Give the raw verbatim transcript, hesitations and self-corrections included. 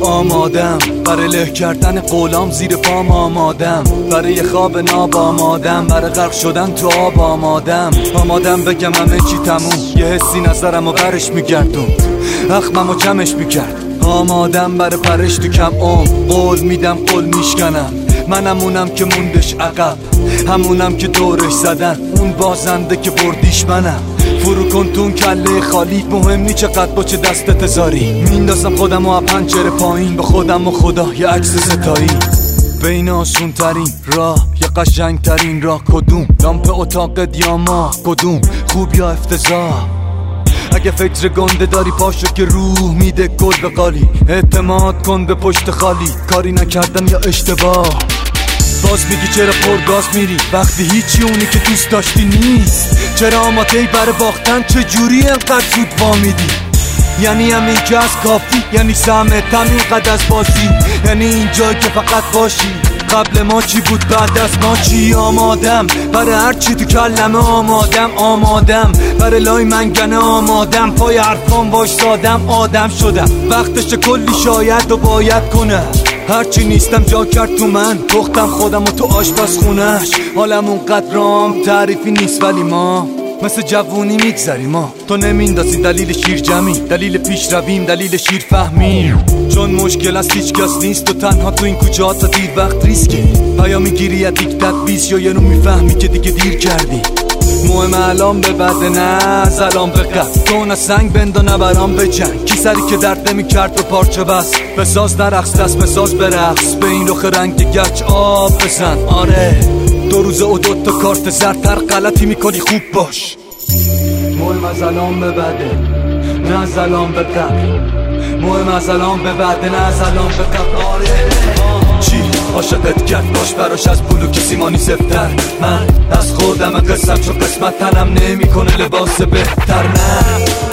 آمادم برای له کردن قولام زیر پام آمادم برای خواب ناب آمادم برای غرق شدن تو آب آمادم آمادم بگم همه چی تموم یه حسی نظرم و برش میگردون اخمم و جمعش میکرد آمادم برای پرش تو کم عمر قول میدم قول میشکنم منم اونم که موندش عقب همونم که دورش زدن اون بازنده که بردیش منم فرو کن تو اون کله خالی مهم نی چقدر با چه دستت زاری میندازم خودم و پنجره پایین به خودم و خدا یه عکس ستایی بین آسون ترین راه یا قشنگ ترین راه کدوم لامپ اتاقت یا ما کدوم خوب یا افتضاح اگه فکر گنده داری پاشو که روح میده گل به قالی اعتماد کن به پشت خالی کاری نکردن یا اشتباه باز میگی چرا پرگاز میری وقتی هیچی اونی که دوست داشتی نیست چرا آمادهی برای باختن چجوری انقدر زود وامیدی یعنی همین که از کافی یعنی سهمت همین قد از بازی یعنی اینجایی که فقط باشی قبل ما چی بود بعد از ما چی آمادم برای هر چی تو کلمه آمادم آمادم برای لای منگنه آمادم پای حرفان باش سادم آدم شدم وقتش کلی شاید و باید کنه هرچی نیستم جا کرد تو من پختم خودم و تو آشپزخونه‌اش حالم اونقدر رام تعریفی نیست ولی ما مثل جوونی میگذری ما تو نمیندازی دلیل شیر جمعی دلیل پیش رویم دلیل شیر فهمیم چون مشکل است هیچ کس نیست تو تنها تو این کوچه ها تا دیر وقت ریسکی پیامی گیری یا دیکتت بیس یا یه نو میفهمی که دیگه دیر کردی مهم الان به بده نه زلام به قد تو نه سنگ بند و نه برام به جنگ کی سری که درد نمی کرد به پارچه بس بساز نرقص دست بساز برقص به این رخ رنگ گچ آب بزن آره دو روز و دو تا کارت زرتر غلطی میکنی خوب باش مهم از الان به بده نه زلام به قد مهم از الان به بده نه زلام به قد آره چی عاشقت کرد باش براش از بلوکی سیمانی سفتر من از خودم قسم چون قسمت تنم نمی کنه لباس بهتر نه